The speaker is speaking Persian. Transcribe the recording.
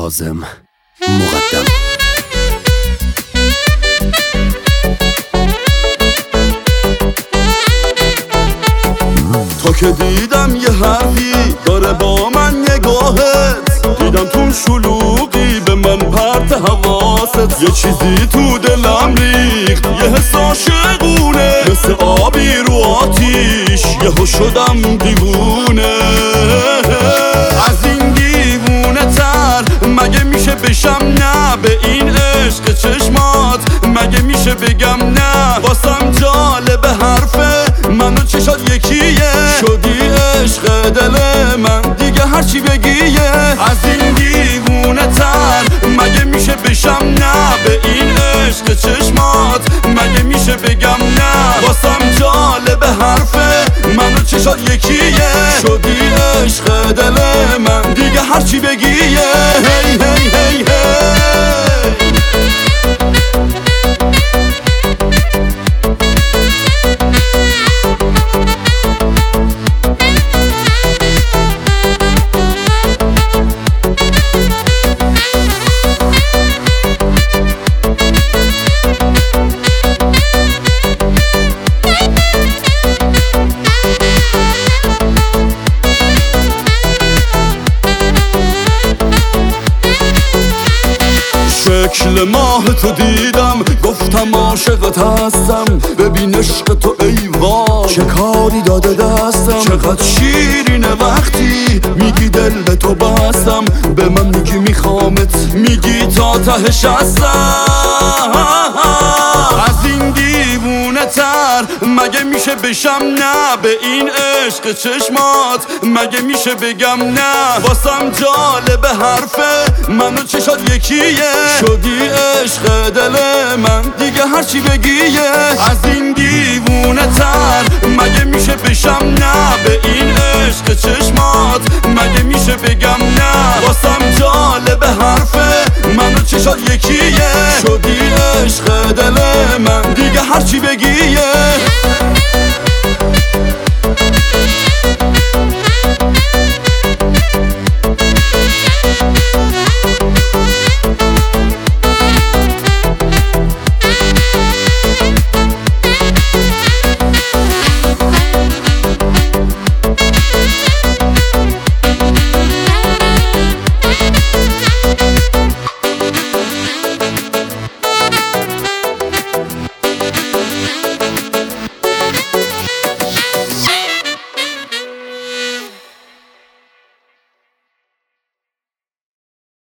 کاظم مقدم. تا که دیدم یه حرفی داره با من نگاهت، دیدم تو شلوغی به من پرت حواست، یه چیزی تو دلم ریخت یه حس عاشقونه، مثل آبی رو آتیش یهو شدم دیوونه. از این دیوونه تر مگه میشه بشم نه به این عشق چشمات، مگه میشه بگم نه واسم جالب حرفه منو چشات یکیه، شدی عشق دل من دیگه هرچی بگیه. از این دیوونه تر مگه میشه بشم نه به این عشق چشمات، مگه میشه بگم نه واسم جالب حرفه منو چشات یکیه، شدی عشق دل من دیگه هرچی بگیه. هی هی هی هی شکل ماه تو دیدم گفتم عاشقت هستم، ببین عشق تو ای وای چه کاری داده دستم، چقدر شیرینه وقتی میگی دل به تو بستم، به من میگی میخوامت میگی تا تهش هستم. از این دیوونه تر مگه میشه بشم نه به این عشق چشمات، مگه میشه بگم نه واسم جالب حرفه منو چشات یکیه، شدی عشق دل من دیگه هرچی بگیه. از این دیوونه تر مگه میشه بشم نه به این عشق چشمات، مگه میشه بگم نه واسم جالب حرفه منو چشات یکیه، شدی عشق دل من دیگه هرچی بگیه.